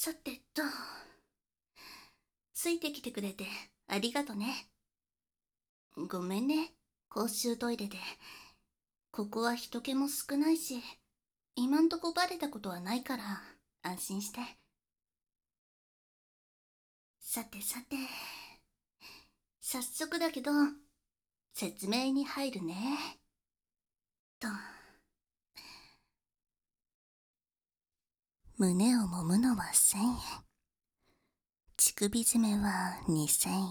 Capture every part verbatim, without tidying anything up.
さてと、ついてきてくれてありがとね。ごめんね、公衆トイレで。ここは人気も少ないし、今んとこバレたことはないから安心して。さてさて、早速だけど、説明に入るね。と。胸を揉むのはせんえん。乳首締めはにせんえん。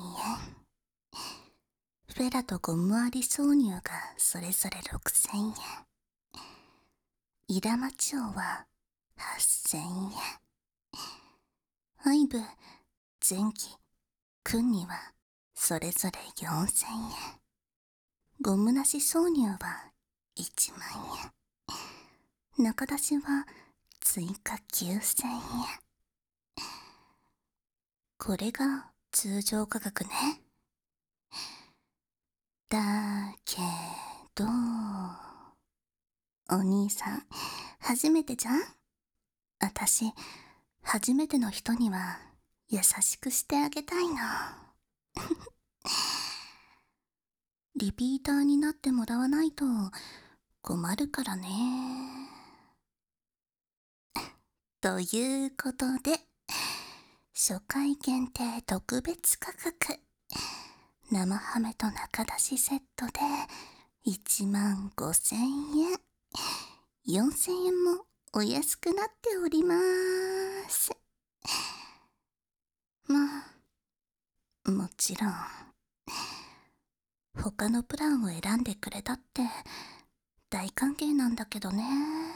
フェラとゴムあり挿入がそれぞれろくせんえん。イラマチオははっせんえん。アイブ、前期、クンにはそれぞれよんせんえん。ゴムなし挿入はいちまんえん。中出しは追加きゅうせんえん。これが通常価格ね。だけど、お兄さん、初めてじゃん？あたし、初めての人には優しくしてあげたいの。リピーターになってもらわないと困るからね。ということで、初回限定特別価格。生ハメと中出しセットでいちまんごせんえん。よんせんえんもお安くなっておりまーす。まあ、もちろん、他のプランを選んでくれたって大歓迎なんだけどね。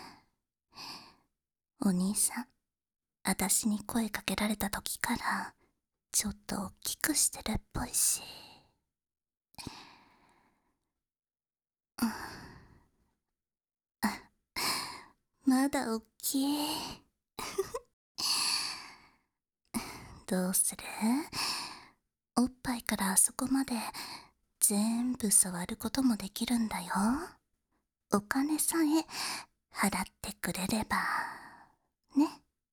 お兄さん、あたしに声かけられた時からちょっと大きくしてるっぽいし。うん、あ、まだ大きい。どうする？おっぱいからあそこまで全部触ることもできるんだよ。お金さえ払ってくれればね。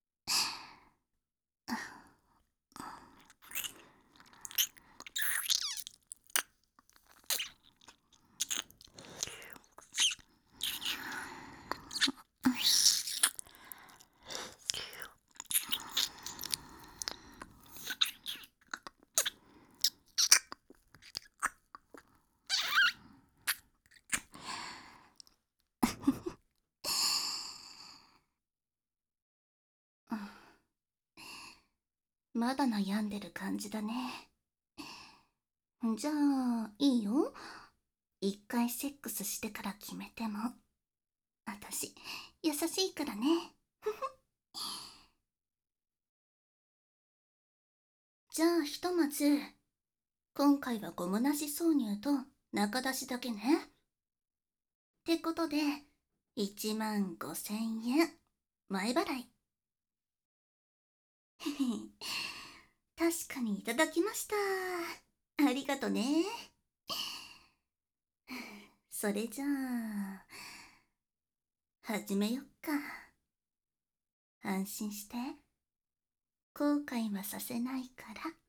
まだ悩んでる感じだね。じゃあいいよ、一回セックスしてから決めても。あたし優しいからね。じゃあひとまず今回はゴムなし挿入と中出しだけね。ってことでいちまんごせんえん前払い。確かにいただきました。ありがとね。それじゃあ始めよっか。安心して、後悔はさせないから。